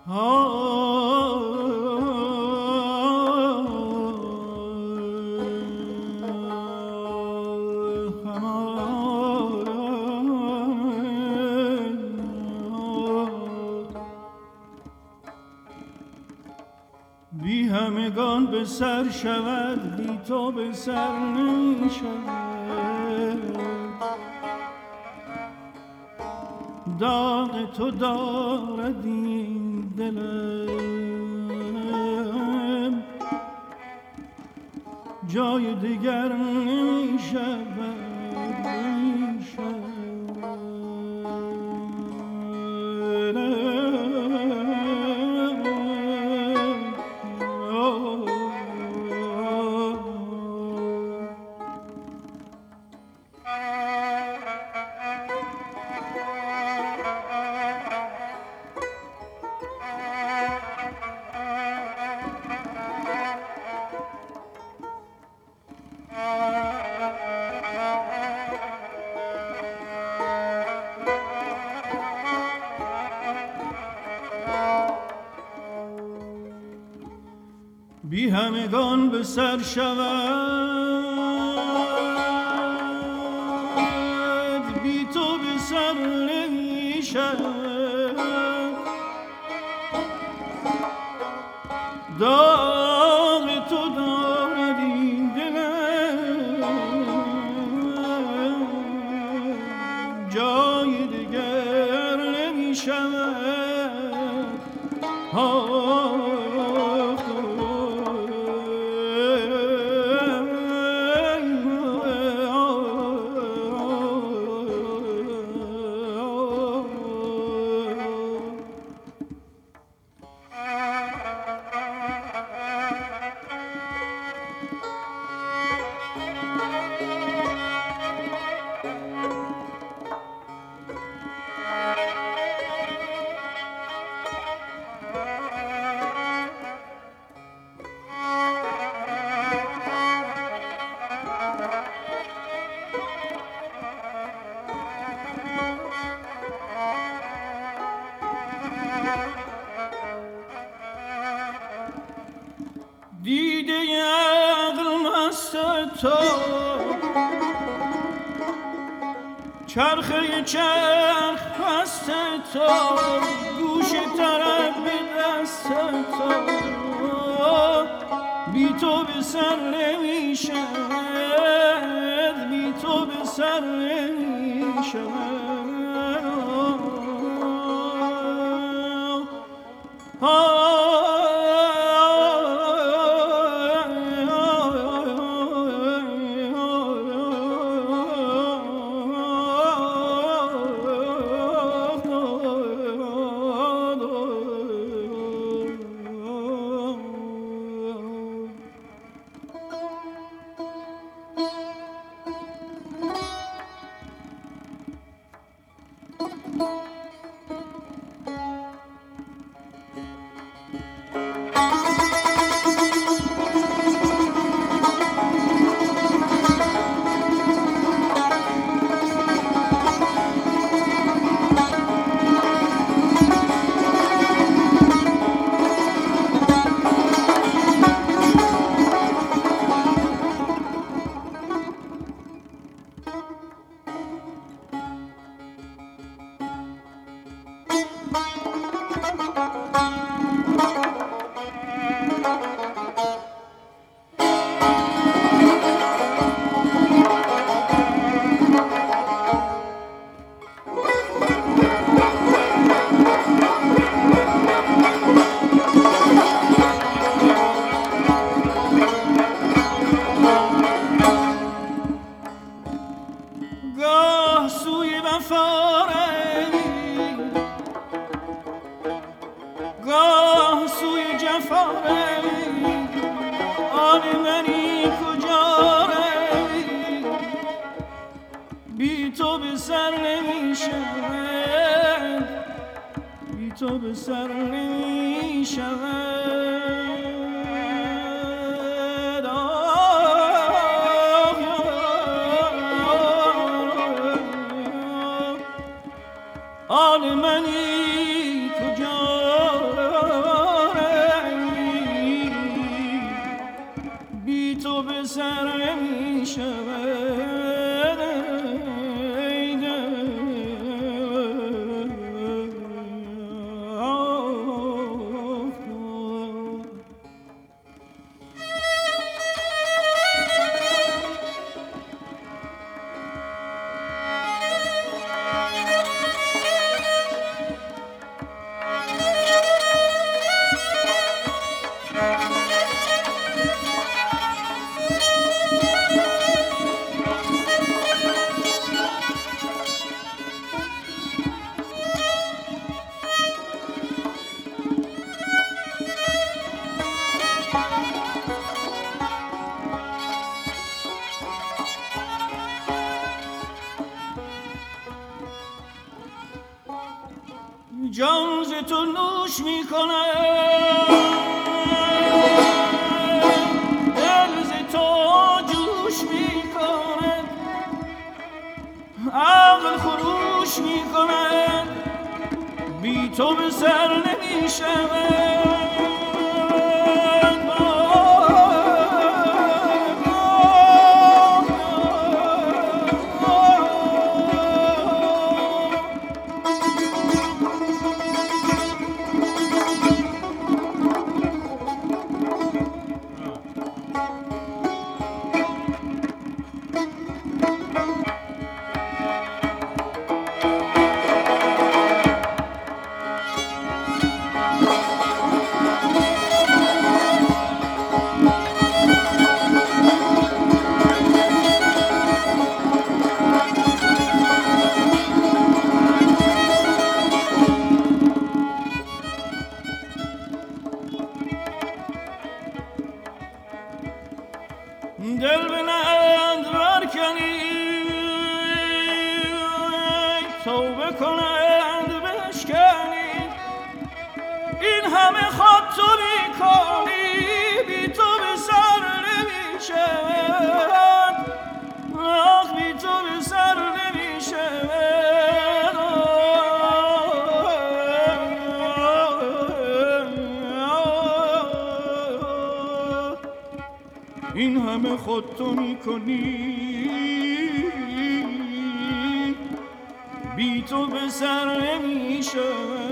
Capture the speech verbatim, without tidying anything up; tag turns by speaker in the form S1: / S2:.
S1: بی همگان به سر شود، بی تو به سر نمی شود. داغ تو دارد این دلم، جای دیگر نمی شود، نمی شود. بی همگان به سر شود، بی تو به سر نمی شود. داغ تو دارد این دلم، جای دیگر نمی شود. دیده عقل مست تو، چرخه چرخ پست تو، گوش طرب به دست تو. بی تو به سر نمی شود، بی تو به سر نمی شود. گاه سوی وفا روی، گاه سوی جفا روی. آن منی کجا روی، بی تو به سر نمی شود، بی تو به سر نمی شود. آن منی کجا تو نوش میکنه، دل ز تو جوش میکنه، عقل خروش میکنه، بی تو به سر نمیشه. دل به نند برکنی، توبه کنند بشکنی، این همه خود تو میکنی، بی تو به سر نمیشود، آخ بی تو به سر نمیشود. این همه خود تو میکنی، بی تو به سر نمیشه.